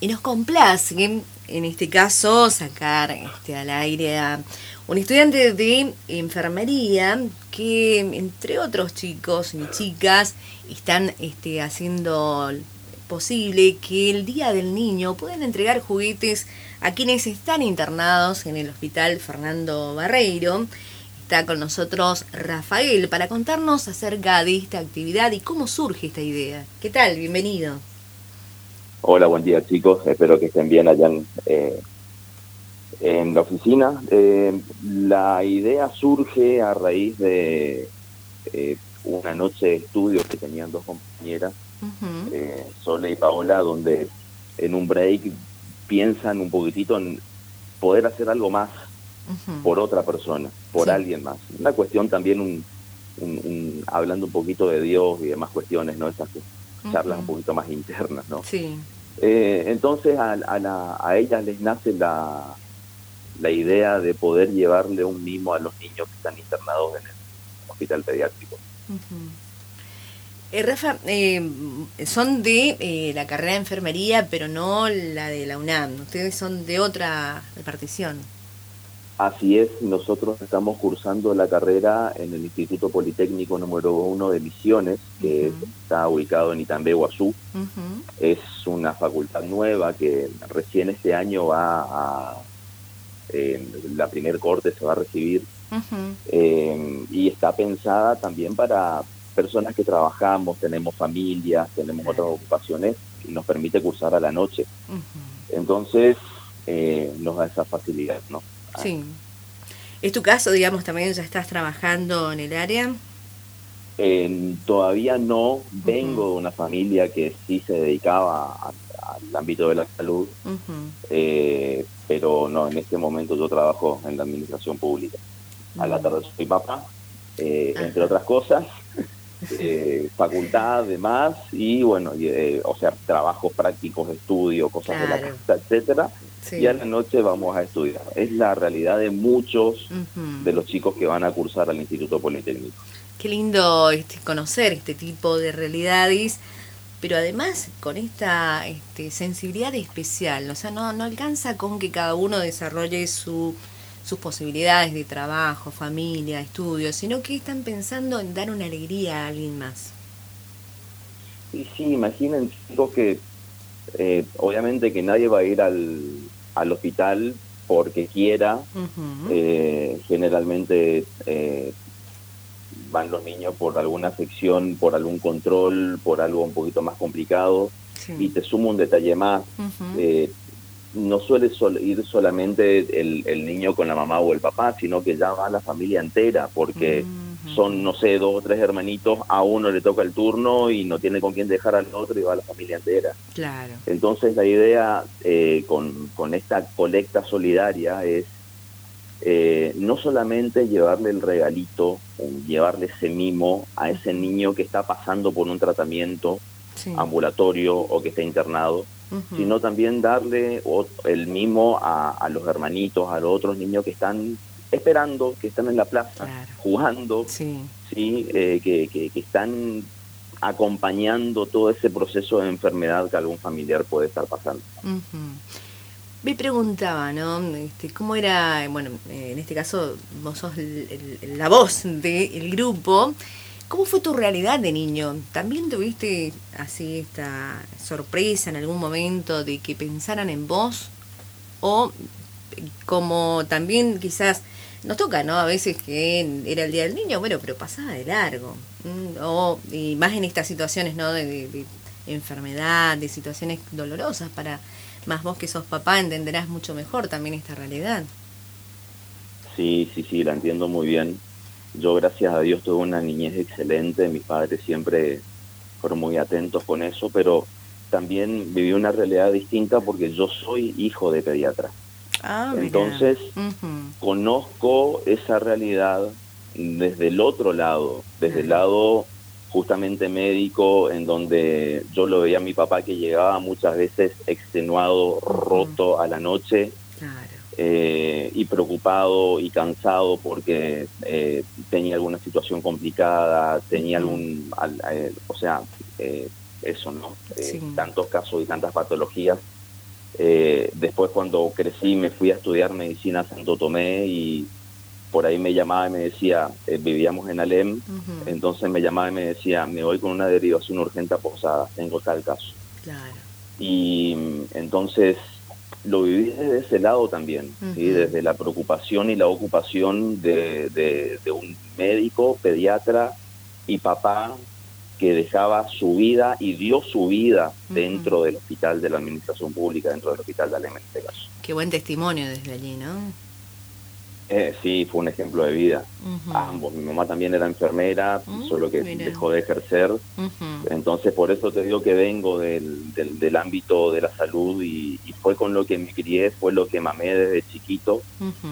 Y nos complace, en este caso, sacar al aire a un estudiante de enfermería que, entre otros chicos y chicas, están haciendo posible que el Día del Niño puedan entregar juguetes a quienes están internados en el Hospital Fernando Barreiro. Está con nosotros Rafael para contarnos acerca de esta actividad y cómo surge esta idea. ¿Qué tal? Bienvenido. Hola, buen día chicos, espero que estén bien allá en la oficina. La idea surge a raíz de una noche de estudio que tenían dos compañeras, Uh-huh. Sole y Paola, donde en un break piensan un poquitito en poder hacer algo más Uh-huh. por otra persona, por Sí. alguien más. Una cuestión también, hablando un poquito de Dios y demás cuestiones, ¿no? Esas charlas un Uh-huh. poquito más internas, ¿no? Sí. Entonces a ellas les nace la idea de poder llevarle un mimo a los niños que están internados en el hospital pediátrico. Uh-huh. Rafa, son de la carrera de enfermería, pero no la de la UNAM. Ustedes son de otra repartición. Así es, nosotros estamos cursando la carrera en el Instituto Politécnico número 1 de Misiones, que Uh-huh. está ubicado en Itambé, Guazú. Uh-huh. Es una facultad nueva que recién este año la primer corte se va a recibir, Uh-huh. y está pensada también para personas que trabajamos, tenemos familias, tenemos otras ocupaciones, y nos permite cursar a la noche. Uh-huh. Entonces, nos da esa facilidad, ¿no? Sí. ¿Es tu caso, digamos, también ya estás trabajando en el área? Todavía no. Vengo Uh-huh. de una familia que sí se dedicaba al ámbito de la salud, Uh-huh. pero no, en este momento yo trabajo en la administración pública. A la tarde soy papá, entre Ajá. otras cosas, facultad, demás, y bueno, o sea, trabajos prácticos, estudio, cosas de la Claro. casa, etcétera. Y a Sí. la noche vamos a estudiar. Es la realidad de muchos Uh-huh. de los chicos que van a cursar al Instituto Politécnico. Qué lindo conocer este tipo de realidades, pero además con esta sensibilidad especial. O sea, no alcanza con que cada uno desarrolle sus posibilidades de trabajo, familia, estudios, sino que están pensando en dar una alegría a alguien más. Y sí, imaginen, chicos, que obviamente que nadie va a ir al hospital porque quiera. Uh-huh. Generalmente van los niños por alguna afección, por algún control, por algo un poquito más complicado. Sí. Y te sumo un detalle más. Uh-huh. No suele ir solamente el niño con la mamá o el papá, sino que ya va la familia entera, porque Uh-huh. son, no sé, 2 o 3 hermanitos, a uno le toca el turno y no tiene con quién dejar al otro y va la familia entera. Claro. Entonces la idea con esta colecta solidaria es no solamente llevarle el regalito, llevarle ese mimo a ese niño que está pasando por un tratamiento Sí. ambulatorio o que está internado, Uh-huh. sino también darle el mimo a los hermanitos, a los otros niños que están esperando, que están en la plaza, Claro. jugando, Sí. ¿sí? Que están acompañando todo ese proceso de enfermedad que algún familiar puede estar pasando. Uh-huh. Me preguntaba, ¿no? ¿Cómo era, bueno, en este caso vos sos la voz del grupo? ¿Cómo fue tu realidad de niño? ¿También tuviste así esta sorpresa en algún momento de que pensaran en vos? O como también quizás nos toca, ¿no? A veces que era el Día del Niño, bueno, pero pasaba de largo. Y más en estas situaciones, ¿no? De enfermedad, de situaciones dolorosas para... Más vos que sos papá entenderás mucho mejor también esta realidad. Sí, la entiendo muy bien. Yo, gracias a Dios, tuve una niñez excelente. Mis padres siempre fueron muy atentos con eso, pero también viví una realidad distinta porque yo soy hijo de pediatra. Ah, mira. Entonces, Uh-huh. conozco esa realidad desde el otro lado, desde el Claro. lado justamente médico, en donde yo lo veía a mi papá que llegaba muchas veces extenuado, roto a la noche, Claro. y preocupado y cansado porque tenía alguna situación complicada, tenía o sea, eso, ¿no? Sí. Tantos casos y tantas patologías. Después cuando crecí me fui a estudiar medicina a Santo Tomé y por ahí me llamaba y me decía, vivíamos en Alem, entonces me llamaba y me decía, me voy con una derivación urgente a Posadas, tengo tal caso. Claro. Y entonces lo viví desde ese lado también, ¿sí? Desde la preocupación y la ocupación de un médico, pediatra y papá que dejaba su vida y dio su vida dentro del hospital de la administración pública, dentro del hospital de Alem en este caso. Qué buen testimonio desde allí, ¿no? Sí, fue un ejemplo de vida. Ambos. Mi mamá también era enfermera, solo que dejó de ejercer. Entonces, por eso te digo que vengo del ámbito de la salud y fue con lo que me crié, fue lo que mamé desde chiquito.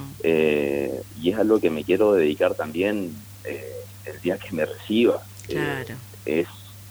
Y es a lo que me quiero dedicar también el día que me reciba. Claro. Es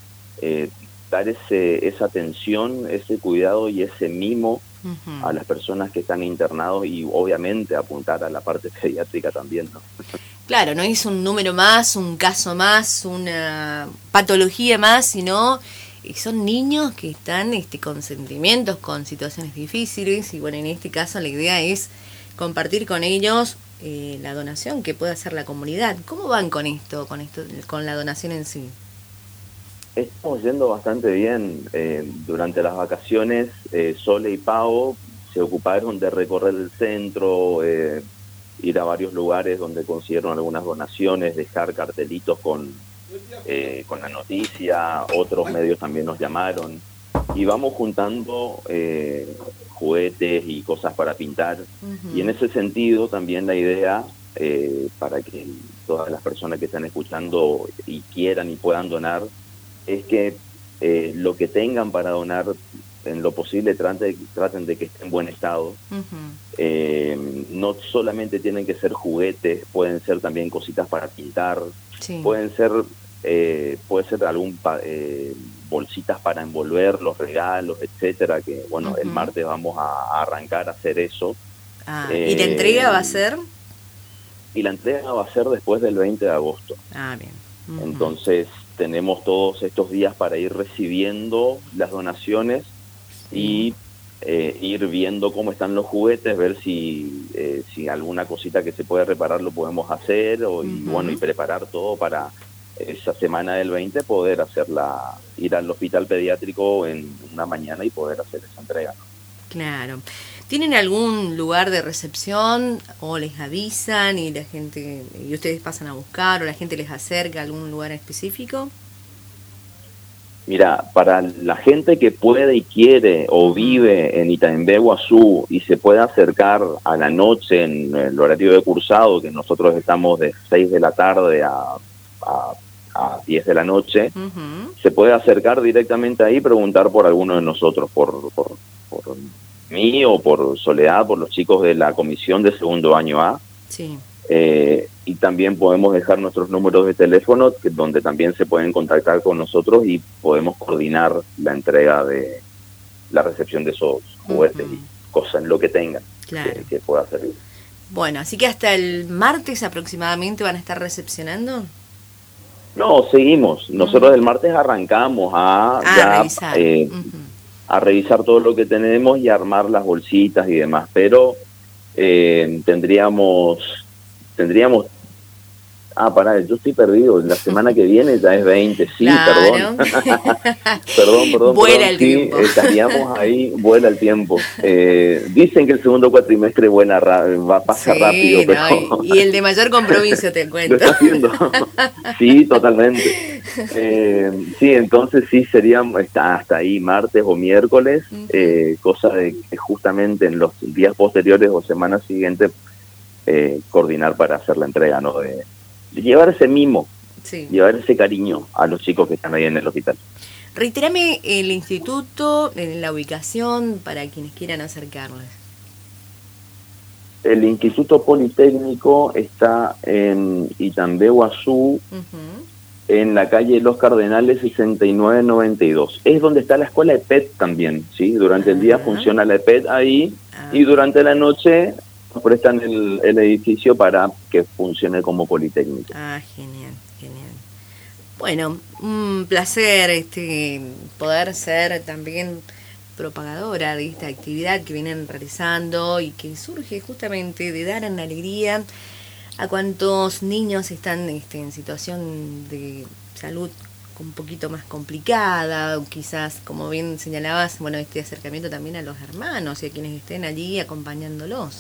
dar esa atención, ese cuidado y ese mimo a las personas que están internados y obviamente apuntar a la parte pediátrica también, ¿no? Claro, no es un número más, un caso más, una patología más, sino son niños que están con sentimientos, con situaciones difíciles y bueno, en este caso la idea es compartir con ellos la donación que puede hacer la comunidad. ¿Cómo van con esto, con la donación en sí? Estamos yendo bastante bien. Durante las vacaciones, Sole y Pau se ocuparon de recorrer el centro, ir a varios lugares donde consiguieron algunas donaciones, dejar cartelitos con la noticia. Otros medios también nos llamaron y vamos juntando juguetes y cosas para pintar. Y en ese sentido también la idea, para que todas las personas que están escuchando y quieran y puedan donar, es que lo que tengan para donar, en lo posible traten de que esté en buen estado. No solamente tienen que ser juguetes, pueden ser también cositas para pintar, puede ser algún bolsitas para envolver los regalos, etcétera, que bueno, el martes vamos a arrancar a hacer eso. ¿Y la entrega va a ser? Y la entrega va a ser después del 20 de agosto. Bien. Entonces tenemos todos estos días para ir recibiendo las donaciones y ir viendo cómo están los juguetes, ver si alguna cosita que se puede reparar lo podemos hacer y preparar todo para esa semana del 20 poder ir al hospital pediátrico en una mañana y poder hacer esa entrega, ¿no? Claro. ¿Tienen algún lugar de recepción o les avisan y ustedes pasan a buscar o la gente les acerca a algún lugar específico? Mira, para la gente que puede y quiere o vive en Itaimbé, Guazú y se puede acercar a la noche en el horario de cursado, que nosotros estamos de 6 de la tarde a 10 de la noche, se puede acercar directamente ahí y preguntar por alguno de nosotros, por mí o por Soledad, por los chicos de la comisión de segundo año A. Sí. Y también podemos dejar nuestros números de teléfono, donde también se pueden contactar con nosotros y podemos coordinar la entrega de la recepción de esos juguetes y cosas, lo que tengan, claro, que pueda servir. Bueno, así que hasta el martes aproximadamente van a estar recepcionando. No, seguimos. Nosotros el martes arrancamos a revisar. A revisar todo lo que tenemos y armar las bolsitas y demás, pero tendríamos yo estoy perdido, la semana que viene ya es 20, sí, claro. perdón, vuela el tiempo. Estaríamos ahí, vuela el tiempo. Dicen que el segundo cuatrimestre pasa rápido, pero... Y el de mayor compromiso, te cuento. ¿Lo estás viendo? Sí, totalmente. Sí, entonces sí seríamos hasta ahí martes o miércoles, cosa de que justamente en los días posteriores o semanas siguientes coordinar para hacer la entrega, ¿no? De llevar ese mimo, llevar ese cariño a los chicos que están ahí en el hospital. Reitérame el instituto, la ubicación para quienes quieran acercarles. El Instituto Politécnico está en Itaimbé, Guazú, en la calle Los Cardenales 6992. Es donde está la escuela EPET también, ¿sí? Durante el día funciona la EPET ahí y durante la noche prestan el edificio para que funcione como Politécnico. Genial. Bueno, un placer poder ser también propagadora de esta actividad que vienen realizando y que surge justamente de dar una alegría a cuantos niños están en situación de salud un poquito más complicada, o quizás, como bien señalabas, bueno, este acercamiento también a los hermanos y a quienes estén allí acompañándolos.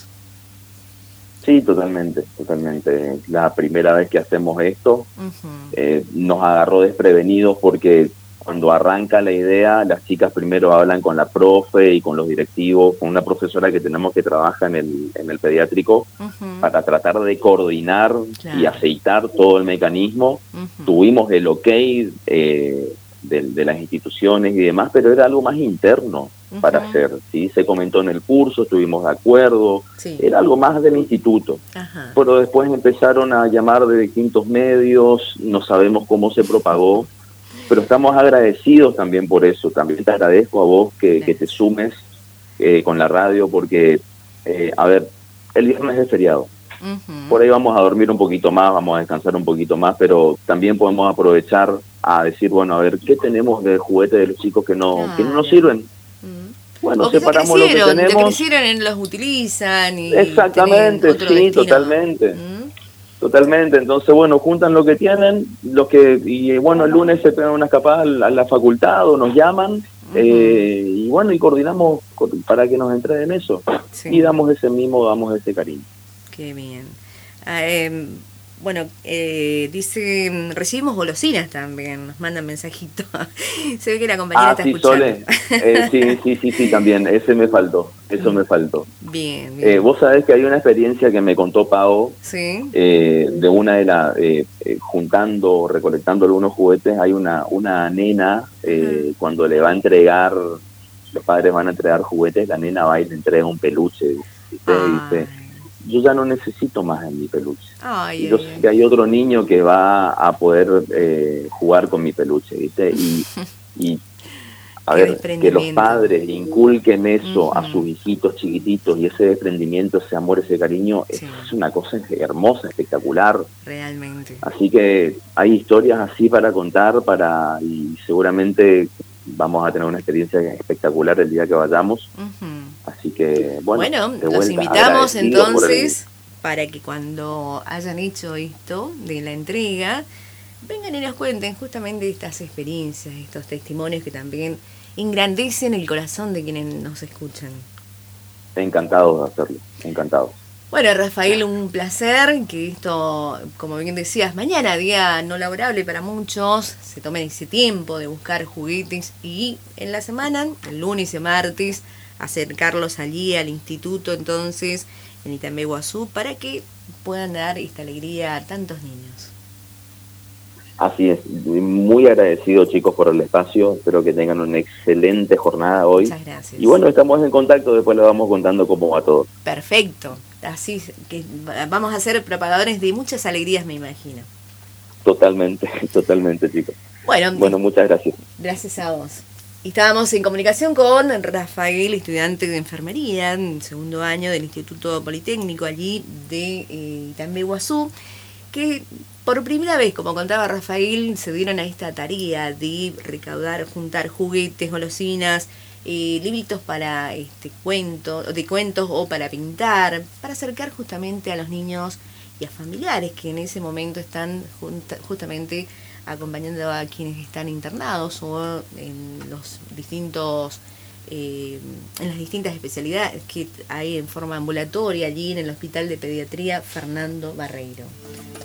Sí, totalmente, totalmente. La primera vez que hacemos esto, nos agarró desprevenidos porque cuando arranca la idea, las chicas primero hablan con la profe y con los directivos, con una profesora que tenemos que trabaja en el pediátrico, para tratar de coordinar y aceitar todo el mecanismo. Tuvimos el ok de las instituciones y demás, pero era algo más interno para hacer, ¿sí? Se comentó en el curso, estuvimos de acuerdo, era algo más del instituto. Pero después empezaron a llamar de distintos medios, no sabemos cómo se propagó, pero estamos agradecidos también por eso. También te agradezco a vos que te sumes con la radio, porque, a ver, el viernes es feriado. Por ahí vamos a dormir un poquito más, vamos a descansar un poquito más, pero también podemos aprovechar a decir, bueno, a ver, ¿qué tenemos de juguete de los chicos que no nos sirven? Bueno, separamos lo que tenemos. Que crecieron y los utilizan. Y exactamente, sí, destino. Totalmente. Entonces, bueno, juntan lo que tienen, y bueno, el lunes se pegan una escapada a la facultad o nos llaman, y bueno, y coordinamos para que nos entreguen eso. Y damos ese mimo, damos ese cariño. Qué bien. Bueno, dice, recibimos golosinas también, nos mandan mensajitos. Se ve que la compañera está escuchando. Sí, también, ese me faltó, me faltó. Bien. Vos sabés que hay una experiencia que me contó Pau, de una de las, recolectando algunos juguetes, hay una nena, cuando le va a entregar, los padres van a entregar juguetes, la nena va y le entrega un peluche, dice, yo ya no necesito más en mi peluche. Y yo sé que hay otro niño que va a poder jugar con mi peluche, ¿viste? Y a ver, que los padres inculquen eso a sus hijitos chiquititos, y ese desprendimiento, ese amor, ese cariño, es una cosa hermosa, espectacular. Realmente. Así que hay historias así para contar, y seguramente vamos a tener una experiencia espectacular el día que vayamos. Así que, bueno, los invitamos entonces para que cuando hayan hecho esto de la entrega, vengan y nos cuenten justamente estas experiencias, estos testimonios que también engrandecen el corazón de quienes nos escuchan. Encantados de hacerlo, encantados. Bueno, Rafael, un placer que esto, como bien decías, mañana, día no laborable para muchos, se tomen ese tiempo de buscar juguetes, y en la semana, el lunes y martes, acercarlos allí al instituto, entonces, en Itambé-Guazú, para que puedan dar esta alegría a tantos niños. Así es, muy agradecido, chicos, por el espacio. Espero que tengan una excelente jornada hoy. Muchas gracias. Y bueno, estamos en contacto, después les vamos contando cómo va todo. Perfecto, así que vamos a ser propagadores de muchas alegrías, me imagino. Totalmente, chicos. Bueno, muchas gracias. Gracias a vos. Y estábamos en comunicación con Rafael, estudiante de enfermería, en segundo año del Instituto Politécnico allí de Itambé-Guazú, que por primera vez, como contaba Rafael, se dieron a esta tarea de recaudar, juntar juguetes, golosinas, libritos para cuentos o para pintar, para acercar justamente a los niños y a familiares que en ese momento están justamente acompañando a quienes están internados o en los distintos en las distintas especialidades que hay en forma ambulatoria allí en el Hospital de Pediatría Fernando Barreiro.